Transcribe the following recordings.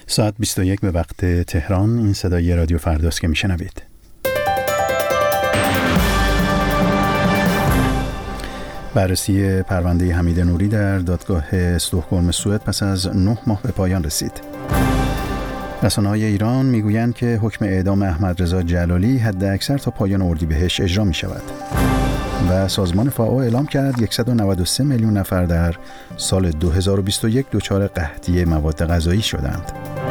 ساعت 21 به وقت تهران. این صدای رادیو فرداست که میشنوید. بررسی پرونده حمید نوری در دادگاه استکهلم سوئد پس از 9 ماه به پایان رسید. رسانه‌های ایران میگویند که حکم اعدام احمد رضا جلالی حداکثر تا پایان اردیبهشت اجرا می شود. و سازمان فائو اعلام کرد 193 میلیون نفر در سال 2021 دچار قحطی مواد غذایی شدند.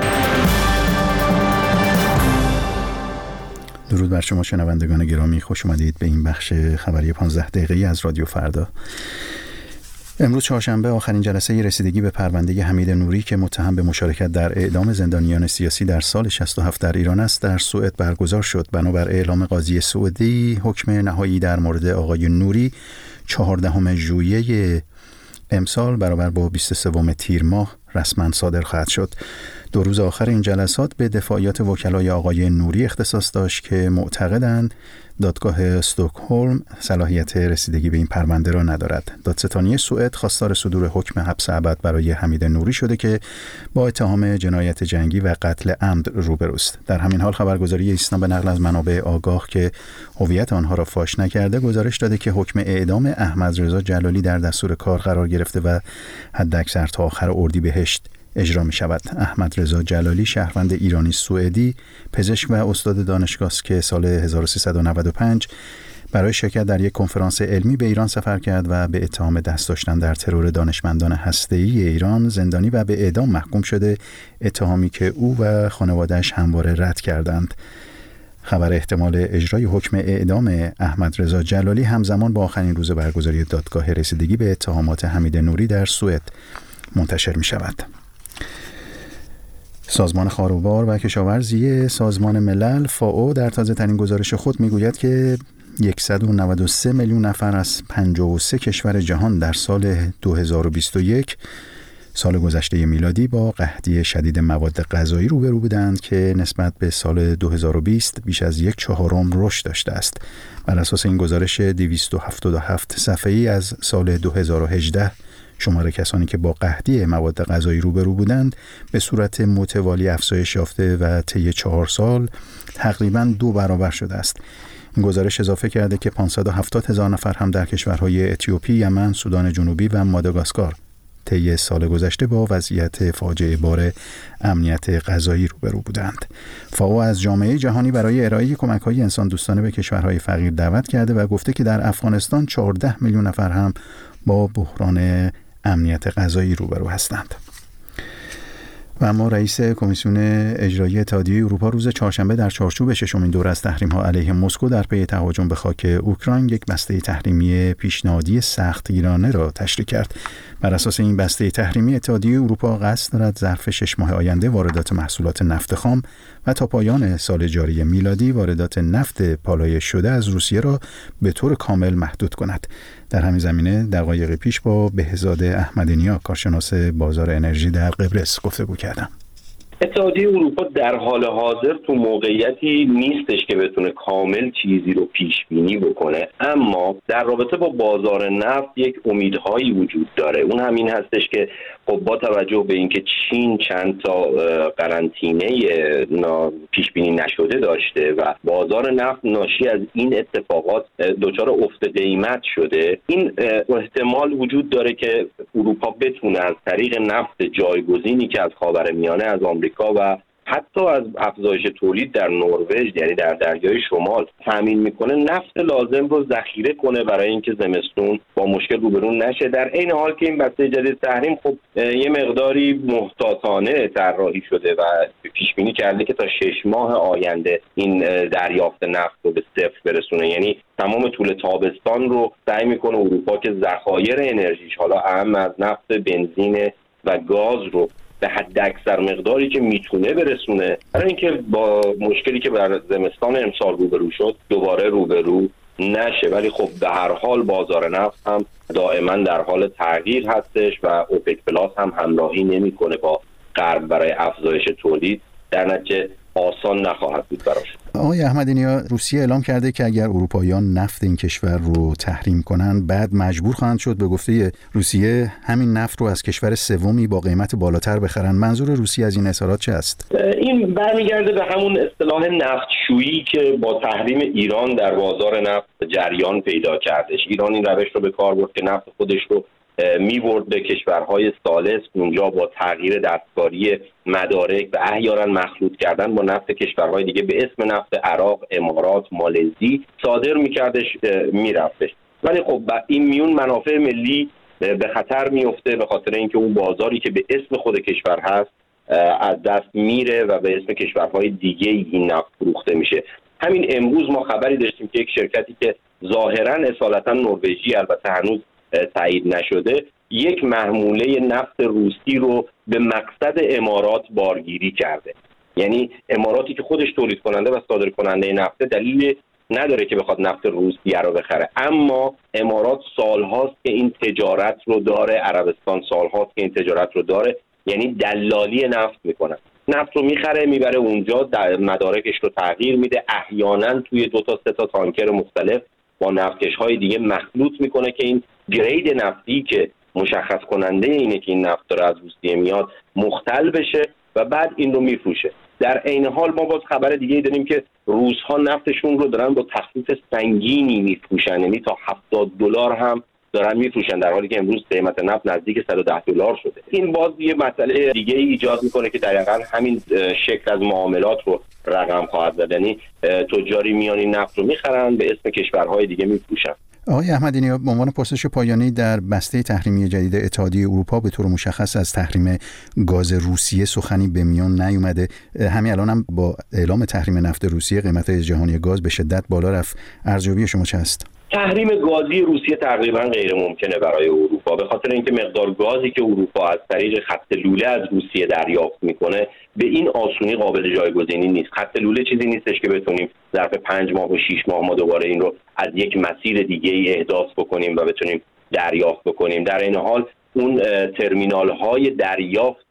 درود بر شما شنوندگان گرامی، خوش اومدید به این بخش خبری 15 دقیقه‌ای از رادیو فردا. امروز چهارشنبه آخرین جلسه رسیدگی به پرونده حمید نوری که متهم به مشارکت در اعدام زندانیان سیاسی در سال 67 در ایران است در سوئد برگزار شد. بنابر اعلام قاضی سوئدی، حکم نهایی در مورد آقای نوری 14 ژوئیه امسال برابر با 23 تیر ماه رسما صادر خواهد شد. 2 روز آخر این جلسات به دفاعیات وکلای آقای نوری اختصاص داشت که معتقدند دادگاه استکهلم صلاحیت رسیدگی به این پرونده را ندارد. دادستانی سوئد خواستار صدور حکم حبس ابد برای حمید نوری شده که با اتهام جنایت جنگی و قتل عمد روبروست. در همین حال خبرگزاری ایسنا به نقل از منابع آگاه که هویت آنها را فاش نکرده گزارش داده که حکم اعدام احمد رضا جلالی در دستور کار قرار گرفته و حداکثر تا آخر اردیبهشت اجرا می شود. احمد رضا جلالی شهروند ایرانی سوئدی، پزشک و استاد دانشگاه است که سال 1395 برای شرکت در یک کنفرانس علمی به ایران سفر کرد و به اتهام دست داشتن در ترور دانشمندان هسته‌ای ایران زندانی و به اعدام محکوم شده، اتهامی که او و خانواده‌اش همواره رد کردند. خبر احتمال اجرای حکم اعدام احمد رضا جلالی همزمان با آخرین روز برگزاری دادگاه رسیدگی به اتهامات حمید نوری در سوئد منتشر می شود. سازمان خاروبار و کشاورزی سازمان ملل فائو در تازه‌ترین گزارش خود میگوید که 193 میلیون نفر از 53 کشور جهان در سال 2021 سال گذشته میلادی با قحطی شدید مواد غذایی روبرو بودند که نسبت به سال 2020 بیش از 1/4 رشد داشته است. بر اساس این گزارش 277 صفحه‌ای از سال 2018 شمار کسانی که با قحطی مواد غذایی روبرو بودند به صورت متوالی افزایش یافته و طی 4 سال تقریباً 2 برابر شده است. این گزارش اضافه کرده که 570,000 نفر هم در کشورهای اتیوپی، یمن، سودان جنوبی و ماداگاسکار طی سال گذشته با وضعیت فاجعه بار امنیت غذایی روبرو بودند. فائو از جامعه جهانی برای ارائه کمک‌های انسان دوستانه به کشورهای فقیر دعوت کرده و گفته که در افغانستان 14 میلیون نفر هم با بحران امنیت غذایی روبرو هستند. و اما رئیس کمیسیون اجرایی اتحادیه اروپا روز چهارشنبه در چارچوب 6مین دوره از تحریم‌ها علیه مسکو در پی تهاجم به خاک اوکراین یک بسته تحریمی پیشنهادی سختگیرانه را تشریح کرد. بر اساس این بسته تحریمی اتحادیه اروپا قصد دارد ظرف 6 ماه آینده واردات محصولات نفت خام و تا پایان سال جاری میلادی واردات نفت پالایش شده از روسیه را به طور کامل محدود کند. در همین زمینه دقایق پیش با بهزاد احمدی‌نیا کارشناس بازار انرژی در قبرس گفتگو کردم. اتحادیه اروپا در حال حاضر تو موقعیتی نیستش که بتونه کامل چیزی رو پیش بینی بکنه، اما در رابطه با بازار نفت یک امیدهایی وجود داره. اون همین هستش که خب با توجه به اینکه چین چند تا قرنطینه پیش بینی نشده داشته و بازار نفت ناشی از این اتفاقات دچار افت قیمت شده، این احتمال وجود داره که اروپا بتونه از طریق نفت جایگزینی که از خاورمیانه، از آمریکا و حتی از افزایش تولید در نروژ، یعنی در دریای شمال، تامین میکنه نفت لازم رو ذخیره کنه برای اینکه زمستون با مشکل روبرو نشه. در این حال که این بسته جدید تحریم خب یه مقداری محتاطانه طراحی شده و پیش بینی کرده که تا 6 ماه آینده این دریافت نفت رو به صفر برسونه، یعنی تمام طول تابستان رو سعی میکنه اروپا که ذخایر انرژیش، حالا اهم از نفت، بنزین و گاز رو به حد اکثر مقداری که میتونه برسونه، برای اینکه با مشکلی که بر زمستان امسال روبرو شد دوباره روبرو نشه. ولی خب به هر حال بازار نفت هم دائما در حال تغییر هستش و اوپک پلاس هم همراهی نمیکنه با غرب برای افزایش تولید، در نتیجه آسان نخواهد بود براش. آقای احمدی نیا، روسیه اعلام کرده که اگر اروپاییان نفت این کشور رو تحریم کنن بعد مجبور خواهند شد به گفته روسیه همین نفت رو از کشور سومی با قیمت بالاتر بخرن. منظور روسیه از این اظهارات چه است؟ این برمیگرده به همون اصطلاح نفتشویی که با تحریم ایران در بازار نفت جریان پیدا کردش. ایران این روش رو به کار برد که نفت خودش رو می‌برد به کشورهای ثالث، اونجا با تغییر دستکاری مدارک و احیانا مخلوط کردن با نفت کشورهای دیگه به اسم نفت عراق، امارات، مالزی صادر می‌کردش میرفتش. ولی خب این میون منافع ملی به خطر میفته به خاطر اینکه اون بازاری که به اسم خود کشور هست از دست میره و به اسم کشورهای دیگه این نفت فروخته میشه. همین امروز ما خبری داشتیم که یک شرکتی که ظاهراً اصالتاً نروژی، البته هنوز تایید نشده، یک محموله نفت روسی رو به مقصد امارات بارگیری کرده. یعنی اماراتی که خودش تولید کننده و صادر کننده نفت، دلیل نداره که بخواد نفت روسیه رو بخره، اما امارات سالهاست که این تجارت رو داره، عربستان سالهاست که این تجارت رو داره، یعنی دلالی نفت میکنه. نفت رو میخره میبره اونجا، مدارکش رو تغییر میده، احیانا توی 2 تا 3 تا تانکر مختلف با نفتکش‌های دیگه مخلوط میکنه که این گرید نفتی که مشخص کننده اینه که این نفت داره از روسیه میاد مختل بشه و بعد این رو میفروشه. در عین حال ما باز خبر دیگه داریم که روس‌ها نفتشون رو دارن با تخفیف سنگینی میفروشن، یعنی تا $70 هم دارن میفروشن، در حالی که امروز قیمت نفت نزدیک $110 شده. این باز یه مسئله دیگه ایجاد میکنه که دقیقاً همین شکل از معاملات رو رقم خواهد زد. یعنی تجاری میان این نفت رو میخرن به اسم کشورهای دیگه میفروشن. آقای احمدی نیا، به عنوان پرسش پایانی، در بسته تحریمی جدید اتحادیه اروپا به طور مشخص از تحریم گاز روسیه سخنی به میان نیومده. همین الان هم با اعلام تحریم نفت روسیه قیمت جهانی گاز به شدت بالا رفت. ارزیابی شما چه است؟ تحریم گازی روسیه تقریبا غیر ممکنه برای اروپا، به خاطر اینکه مقدار گازی که اروپا از طریق خط لوله از روسیه دریافت میکنه به این آسونی قابل جایگزینی نیست. خط لوله چیزی نیستش که بتونیم ظرف 5 ماه و 6 ماه ما دوباره این رو از یک مسیر دیگه ای احداث بکنیم و بتونیم دریافت بکنیم. در این حال اون ترمینال های دریافت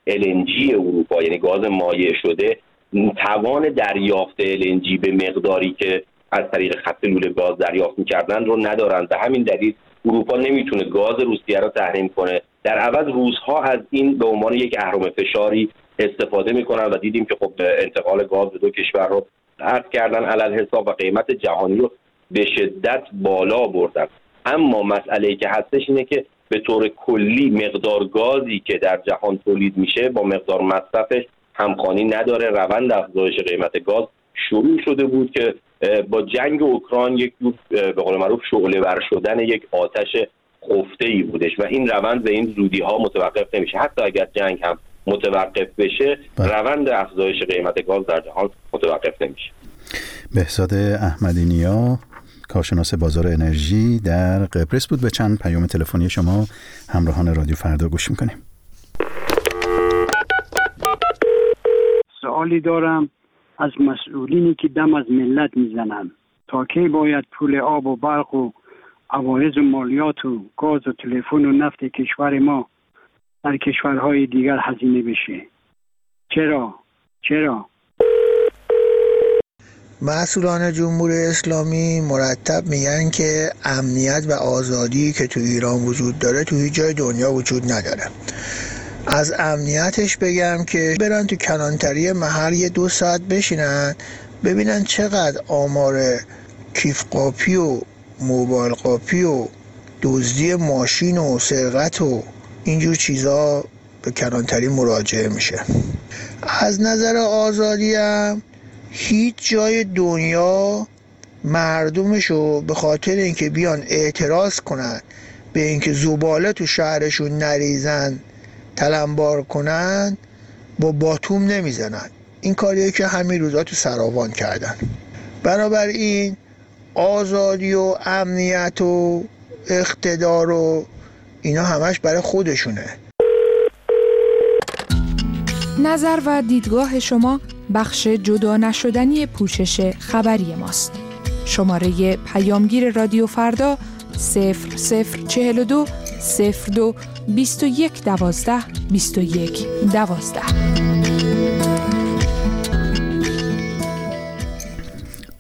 LNG اروپا، یعنی گاز مایع شده، توان دریافت LNG به مقداری که از طریق خط لوله گاز دریافت می‌کردن رو ندارن. به همین دلیل اروپا نمیتونه گاز روسیه رو تحریم کنه. در عوض روس‌ها از این به عنوان یک اهرم فشاری استفاده میکنن و دیدیم که خب انتقال گاز به 2 کشور رو قطع کردن علل حساب و قیمت جهانی رو به شدت بالا بردن. اما مسئله‌ای که هستش اینه که به طور کلی مقدار گازی که در جهان تولید میشه با مقدار مصرفش همخوانی نداره. روند افزایش قیمت گاز شروع شده بود که با جنگ اوکراین یک جور به قول معروف شعله ور شدن یک آتش خفته‌ای بودش و این روند به این زودی ها متوقف نمیشه. حتی اگر جنگ هم متوقف بشه روند افزایش قیمت گاز در جهان متوقف نمیشه. بهزاد احمدی نیا، کارشناس بازار انرژی در قبرس بود. به چند پیام تلفنی شما همراهان رادیو فردا گوش میکنیم. سوالی دارم از مسئولینی که دم از ملت میزنن، تا کی باید پول آب و برق و عوارض و مالیات و گاز و تلفن و نفت کشور ما در کشورهای دیگر هزینه بشه؟ چرا؟ مسئولان جمهوری اسلامی مرتب میگن که امنیت و آزادی که تو ایران وجود داره تو هیچ جای دنیا وجود نداره. از امنیتش بگم که برن تو کلانتری محل یه 2 ساعت بشینن ببینن چقدر آمار کیف قاپی و موبایل قاپی و دزدی ماشین و سرقت و اینجور چیزا به کلانتری مراجعه میشه. از نظر آزادی هم هیچ جای دنیا مردمشو به خاطر اینکه بیان اعتراض کنن به اینکه زباله تو شهرشون نریزن تلمبار کنن با باتوم نمیزنن. این کاریه که همین روزا تو سراوان کردن. بنابراین آزادی و امنیت و اقتدار و اینا همش برای خودشونه. نظر و دیدگاه شما بخش جدا نشدنی پوشش خبری ماست. شماره پیامگیر رادیو فردا 0042 02 21 12 21 12.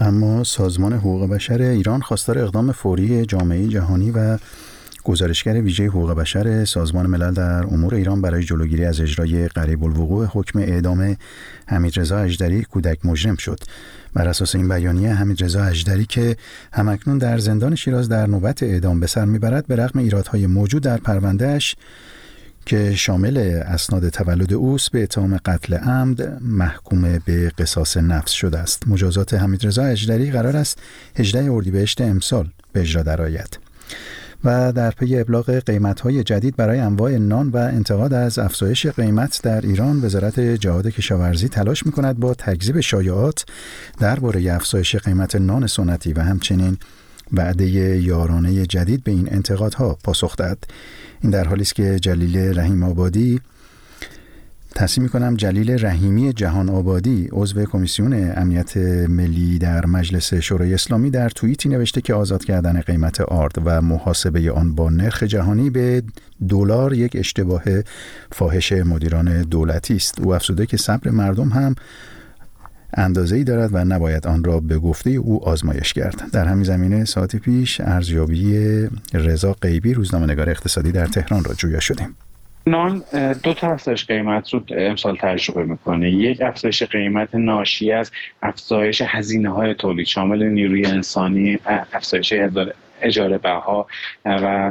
اما سازمان حقوق بشر ایران خواستار اقدام فوری جامعه جهانی و گزارشگر ویژه حقوق بشر سازمان ملل در امور ایران برای جلوگیری از اجرای قریب الوقوع حکم اعدام حمیدرضا اژدری کودک مجرم شد. بر اساس این بیانیه حمیدرضا اژدری که همکنون در زندان شیراز در نوبت اعدام به سر میبرد، به رغم ایرادهای موجود در پروندهش که شامل اسناد تولد اوست، به اتهام قتل عمد محکوم به قصاص نفس شده است. مجازات حمیدرضا اژدری قرار است 18 اردیبهشت امسال به اجرا درآید. و در پی ابلاغ قیمت‌های جدید برای انواع نان و انتقاد از افزایش قیمت در ایران، وزارت جهاد کشاورزی تلاش می‌کند با تکذیب شایعات درباره افزایش قیمت نان سنتی و همچنین وعده یارانه جدید به این انتقادها پاسخ دهد. این در حالی است که جلیل رحیمی جهان آبادی، عضو کمیسیون امنیت ملی در مجلس شورای اسلامی، در توییتی نوشته که آزاد کردن قیمت آرد و محاسبه آن با نرخ جهانی به دلار یک اشتباه فاحش مدیران دولتی است. او افزوده که صبر مردم هم اندازه‌ای دارد و نباید آن را به گفته او آزمایش کرد. در همین زمینه ساعتی پیش ارزیابی رضا غیبی، روزنامه‌نگار اقتصادی در تهران را جویا شدیم. نان دو تا افزایش قیمت رو امسال تجربه میکنه. یک افزایش قیمت ناشی از افزایش هزینه‌های تولید شامل نیروی انسانی، افزایش اجاره بها و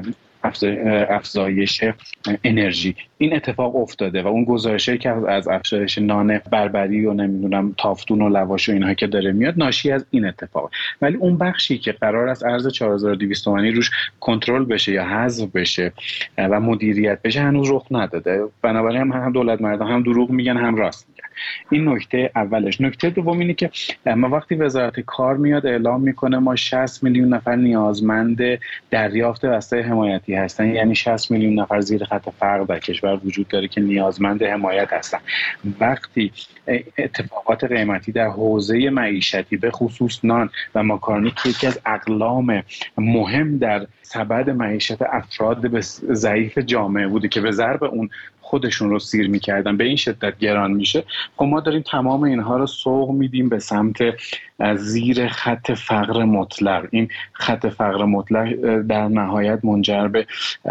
افزایش انرژی. این اتفاق افتاده و اون گزارشی که از افزایش نان بربری و نمیدونم تافتون و لواش و اینها که داره میاد ناشی از این اتفاق. ولی اون بخشی که قرار است ارز 4200 تومانی روش کنترل بشه یا حذف بشه و مدیریت بشه هنوز رخ نداده. بنابراین هم دولت مردم هم دروغ میگن هم راست میگن. این نکته اولش. نکته دوم اینه که ما وقتی وزارت کار میاد اعلام میکنه ما 60 میلیون نفر نیازمند دریافت وسایل حمایتی هستن، یعنی 60 میلیون نفر زیر خط فقر در کشور وجود داره که نیازمند حمایت هستن. وقتی اتفاقات قیمتی در حوزه معیشتی به خصوص نان و ماکارونی که یکی از اقلام مهم در سبد معیشت افراد ضعیف جامعه بوده که به ضرب اون خودشون رو سیر می‌کردن به این شدت گران میشه، خب ما داریم تمام اینها رو سوق میدیم به سمت زیر خط فقر مطلق. این خط فقر مطلق در نهایت منجر به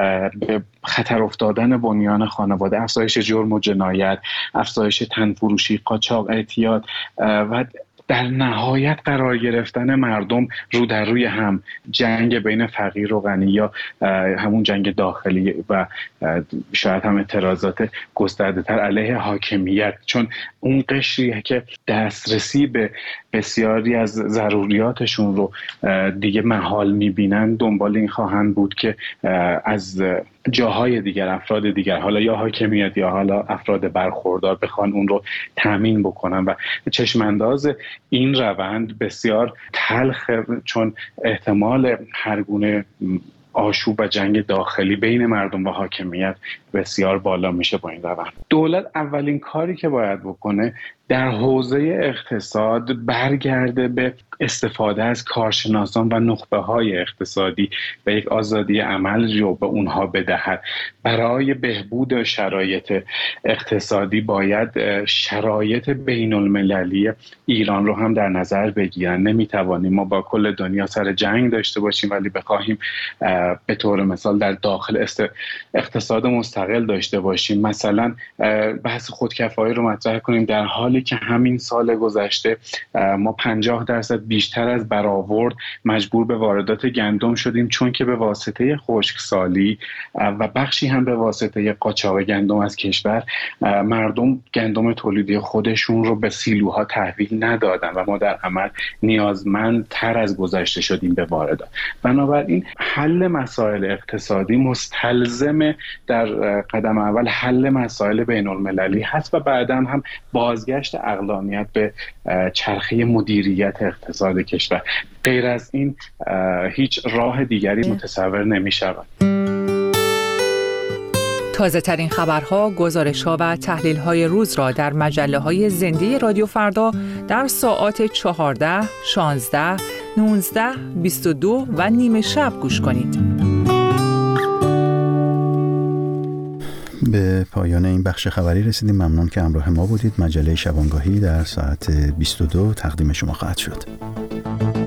خطر افتادن بنیان خانواده، افزایش جرم و جنایت، افزایش تنفروشی، قاچاق، اعتیاد و در نهایت قرار گرفتن مردم رو در روی هم، جنگ بین فقیر و غنی یا همون جنگ داخلی و شاید هم اعتراضات گسترده‌تر علیه حاکمیت، چون اون قشریه که دسترسی به بسیاری از ضروریاتشون رو دیگه محال میبینن دنبال این خواهند بود که از جاهای دیگر افراد دیگر، حالا یا حاکمیت یا حالا افراد برخوردار، بخوان اون رو تامین بکنن و چشمانداز این روند بسیار تلخ، چون احتمال هر گونه آشوب و جنگ داخلی بین مردم و حاکمیت بسیار بالا میشه با این روند. دولت اولین کاری که باید بکنه در حوزه اقتصاد برگرده به استفاده از کارشناسان و نخبه‌های اقتصادی و یک آزادی عمل رو به اونها بدهد. برای بهبود شرایط اقتصادی باید شرایط بین المللی ایران رو هم در نظر بگیرن. نمیتوانیم ما با کل دنیا سر جنگ داشته باشیم ولی بخواهیم به طور مثال در داخل اقتصاد مستقل داشته باشیم. مثلا بحث خودکفایی رو مطرح کنیم در حالی که همین سال گذشته ما 50% بیشتر از برآورد مجبور به واردات گندم شدیم، چون که به واسطه خشکسالی و بخشی هم به واسطه قاچاق گندم از کشور مردم گندم تولیدی خودشون رو به سیلوها تحویل ندادن و ما در عمل نیازمندتر از گذشته شدیم به واردات. بنابراین حل مسائل اقتصادی مستلزم در قدم اول حل مسائل بین المللی هست و بعدا هم بازگشت اقلانیت به چرخه مدیریت اقتصاد کشور. غیر از این هیچ راه دیگری متصور نمی شود. تازه ترین خبرها، گزارش‌ها و تحلیل‌های روز را در مجله‌های زنده رادیو فردا در ساعات 14، 16، 19، 22 و نیمه شب گوش کنید. به پایان این بخش خبری رسیدیم. ممنون که همراه ما بودید. مجله شبانگاهی در ساعت 22 تقدیم شما خواهد شد.